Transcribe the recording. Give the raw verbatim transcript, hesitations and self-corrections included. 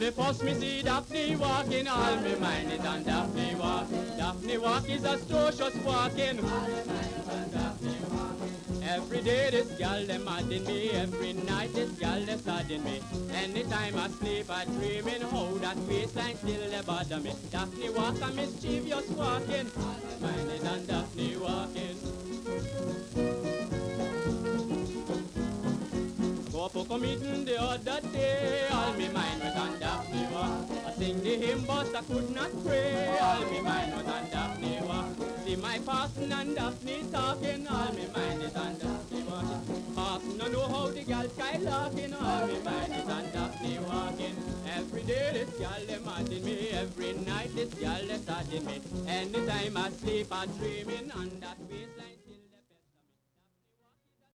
me first me see Daphne walking, all me mind is on Daphne walk. Daphne walk is atrocious walking. Every day this gal dem madding me, every night this gal dem sadding me. Anytime I sleep I dreaming how that waistline still they bother me. Daphne walk a mischievous walking, mine is on Daphne walking. Go for a meeting the other day, all me mind was on Daphne walk. I sing the hymn but I could not pray, all me mind was on Daphne walk. See my parson and Daphne talking, all me mind is on Daphne walking. Parson don't know how the gal skylarking, all me mind is on Daphne walking. Every day this gal dem madding me, every night this gal dem sadding me. Anytime I sleep I'm dreaming on that waistline.